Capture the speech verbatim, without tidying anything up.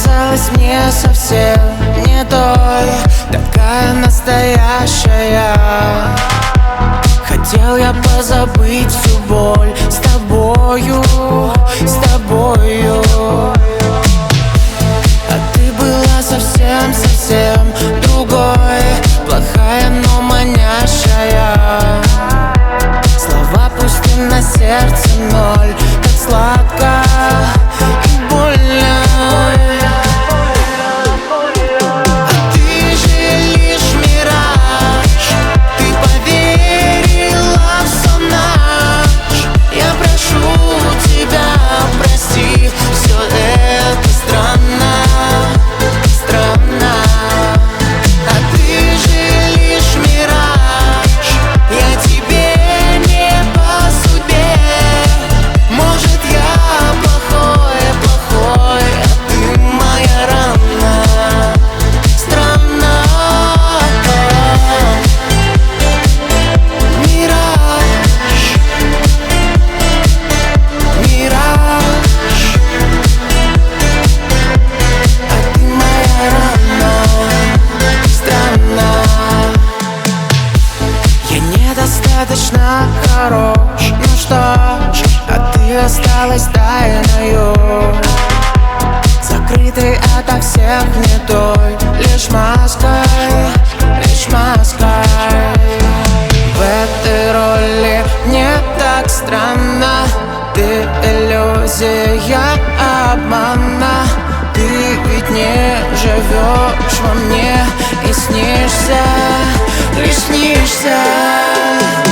казалась мне совсем не той, такая настоящая. Хотел я позабыть всю боль с тобою, с тобою. А ты была совсем-совсем другой, плохая, но манящая. Слова пусты, на сердце ноль, так сладко и больно. А ты же лишь мираж, ты поверила в сон наш. Я прошу тебя, прости, все это странно, странно. А ты же лишь мираж, я тебе не по судьбе. Может, я плохой, плохой, а ты моя рана. Странно. Мираж, мираж, а ты моя рана. Странно. Я недостаточно хорош, ну что ж, а ты осталась тайною, закрытой ото всех не той, лишь маской, лишь маской. В этой роли мне так странно, ты иллюзия обмана. Ты ведь не живешь во мне и снишься, лишь снишься.